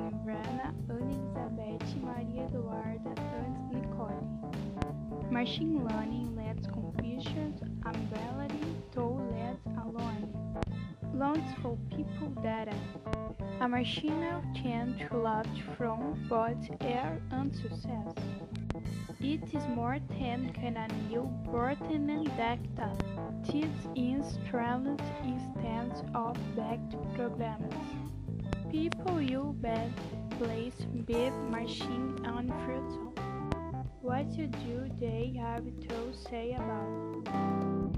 Ivana, Ana Elizabeth, Maria Eduarda, and Nicole. Machine learning lets computers ability to let alone learns for people data. A machine can learn from both error and success. It is more than can a new pertinent data. This is trained instead of backed programs. People use bad place big machine and fruitful. What do they have to say about?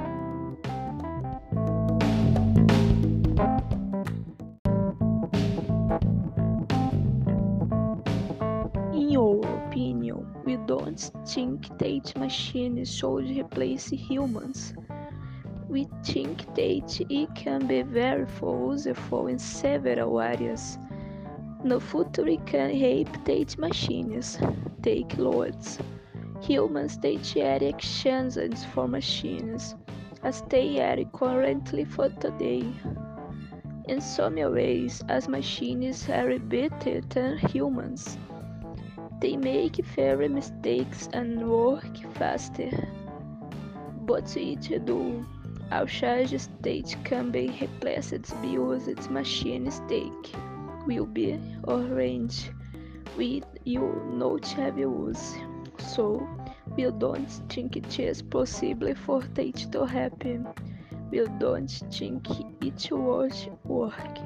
In your opinion, we don't think that machines should replace humans. We think that it can be very useful in several areas. No future we can help that machines take loads. Humans take are exchanges for machines, as they are currently for today. In some ways, as machines are better than humans. They make fewer mistakes and work faster. But each do, our charge state can be replaced because its machine mistake will be orange. We you not have use. So we don't think it is possible for it to happen. We don't think it will work.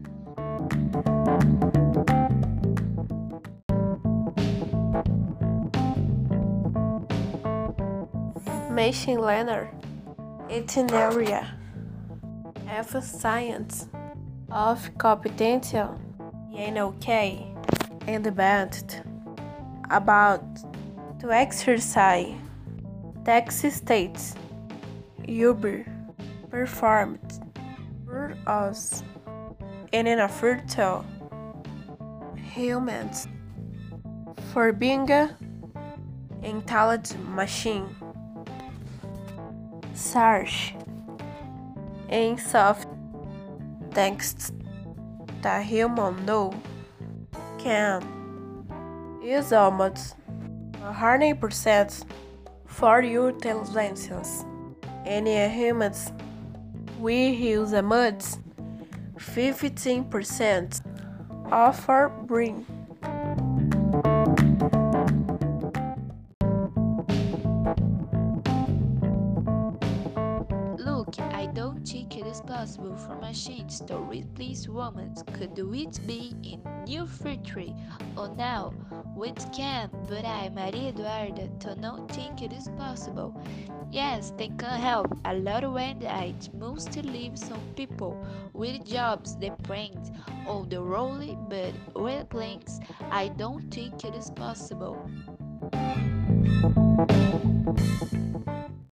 Machine learning is an area of science of competence NLK and debated about to exercise tax states Uber performed for us in an effort to humans for being an intelligent machine. Search in soft text that human know can use almost 100% for your intelligence, and humans we use a much 15% of our brain. Look, I don't think it is possible for machines to replace humans. Could it be in near future? Oh no, it can, but I, Maria Eduarda, do not think it is possible. Yes, they can help a lot when it must leave some people with jobs depend on the role, but with links, I don't think it is possible.